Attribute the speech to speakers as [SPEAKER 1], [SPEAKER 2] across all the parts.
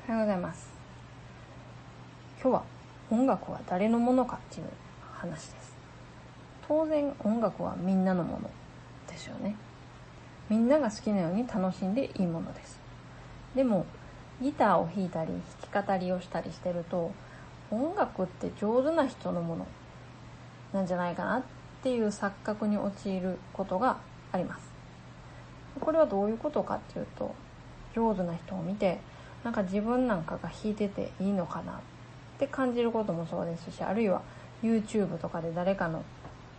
[SPEAKER 1] おはようございます。今日は音楽は誰のものかっていう話です。当然音楽はみんなのものですよね。みんなが好きなように楽しんでいいものです。でもギターを弾いたり弾き語りをしたりしてると、音楽って上手な人のものなんじゃないかなっていう錯覚に陥ることがあります。これはどういうことかっていうと、上手な人を見てなんか自分なんかが弾いてていいのかなって感じることもそうですし、あるいは YouTube とかで誰かの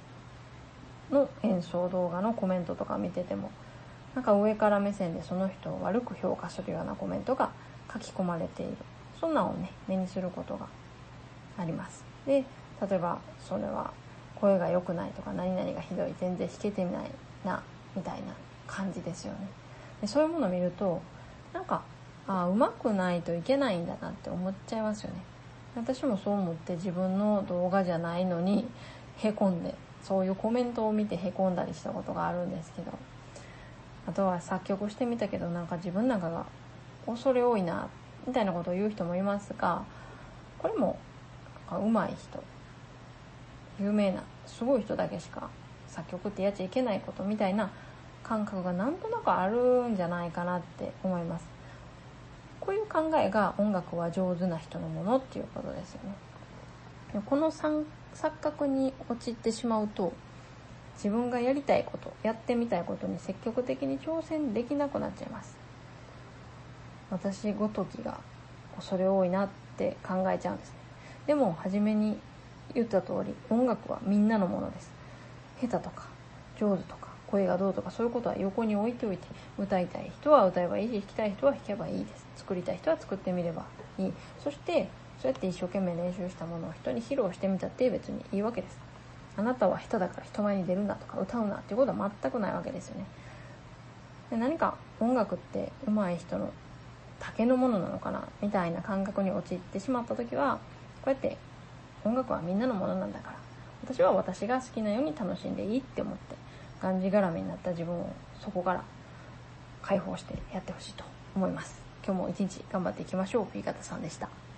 [SPEAKER 1] 演奏動画のコメントとか見てても、なんか上から目線でその人を悪く評価するようなコメントが書き込まれている、そんなのをね目にすることがあります。で、例えばそれは声が良くないとか、何々がひどい、全然弾けてないなみたいな感じですよね。でそういうものを見ると、なんか上手くないといけないんだなって思っちゃいますよね。私もそう思って自分の動画じゃないのにへこんで、そういうコメントを見てへこんだりしたことがあるんですけど、あとは作曲してみたけどなんか自分なんかが恐れ多いなみたいなことを言う人もいますが、これも上手い人、有名なすごい人だけしか作曲ってやっちゃいけないことみたいな感覚がなんとなくあるんじゃないかなって思います。こういう考えが音楽は上手な人のものっていうことですよね。この錯覚に陥ってしまうと、自分がやりたいこと、やってみたいことに積極的に挑戦できなくなっちゃいます。私ごときがそれ多いなって考えちゃうんですね。でも初めに言った通り、音楽はみんなのものです。下手とか上手とか声がどうとか、そういうことは横に置いておいて、歌いたい人は歌えばいいし、弾きたい人は弾けばいいです。作りたい人は作ってみればいい。そしてそうやって一生懸命練習したものを人に披露してみたって別にいいわけです。あなたは下手だから人前に出るなとか歌うなっていうことは全くないわけですよね。で、何か音楽って上手い人のだけのものなのかなみたいな感覚に陥ってしまった時は、こうやって音楽はみんなのものなんだから、私は私が好きなように楽しんでいいって思って、がんじがらめになった自分をそこから解放してやってほしいと思います。今日も一日頑張っていきましょう。B型さんでした。